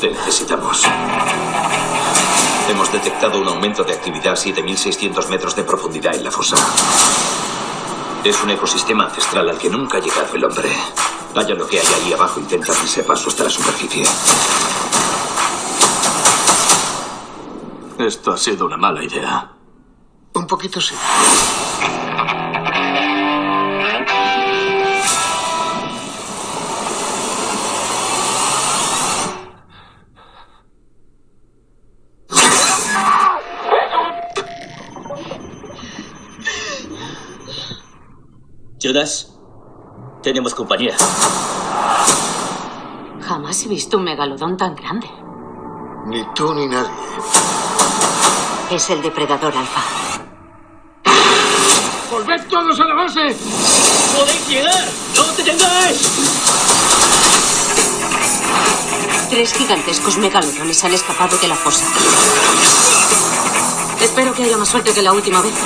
Te necesitamos. Hemos detectado un aumento de actividad a 7.600 metros de profundidad en la fosa. Es un ecosistema ancestral al que nunca ha llegado el hombre. Vaya lo que hay ahí abajo, intenta abrirse paso hasta la superficie. Esto ha sido una mala idea. Un poquito sí. Judas, tenemos compañía. Jamás he visto un megalodón tan grande. Ni tú ni nadie. Es el depredador alfa. ¡Volved todos a la base! ¡Podéis llegar! ¡No te tengáis! 3 gigantescos megalodones han escapado de la fosa. Espero que haya más suerte que la última vez.